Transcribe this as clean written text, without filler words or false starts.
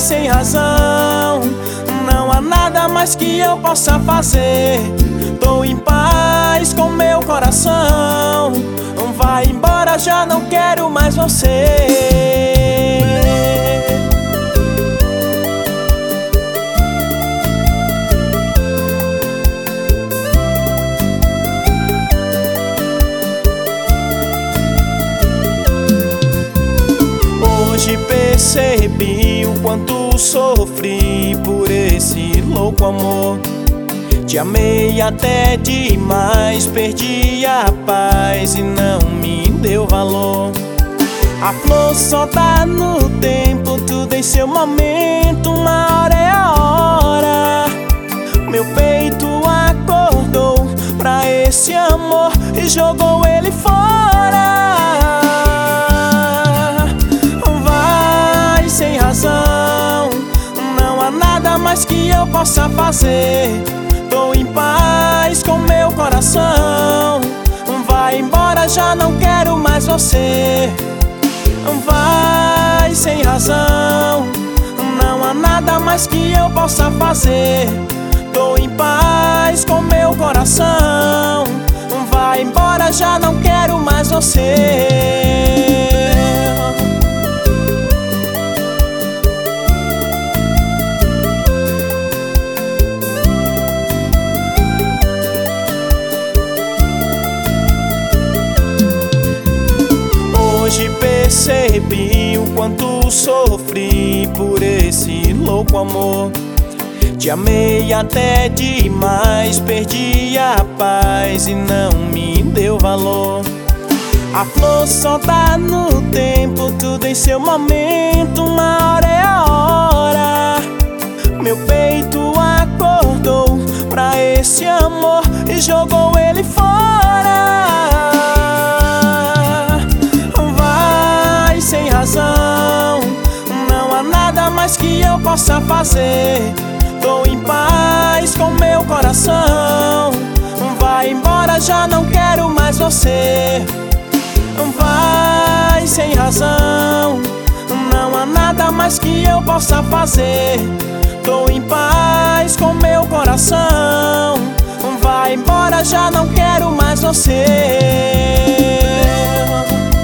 sem razão. Não há nada mais que eu possa fazer. Tô em paz com meu coração. Vai embora, já não quero mais você. Hoje percebi o quanto sofri por esse louco amor. Te amei até demais, perdi a paz e não me deu valor. A flor só dá no tempo, tudo em seu momento, uma hora é a hora. Meu peito acordou pra esse amor e jogou ele fora. Vai sem razão, não há nada mais que eu possa fazer. Tô em paz com meu coração. Vai embora, já não quero mais você. Vai sem razão, não há nada mais que eu possa fazer. Tô em paz com meu coração. Vai embora, já não quero mais você. Hoje percebi o quanto sofri por esse louco amor. Te amei até demais, perdi a paz e não me deu valor. A flor só dá no tempo, tudo em seu momento, uma hora é a hora. Meu peito acordou pra esse amor e jogou ele fora. Sem razão, não há nada mais que eu possa fazer. Tô em paz com meu coração. Vai embora, já não quero mais você. Vai sem razão, não há nada mais que eu possa fazer. Tô em paz com meu coração. Vai embora, já não quero mais você.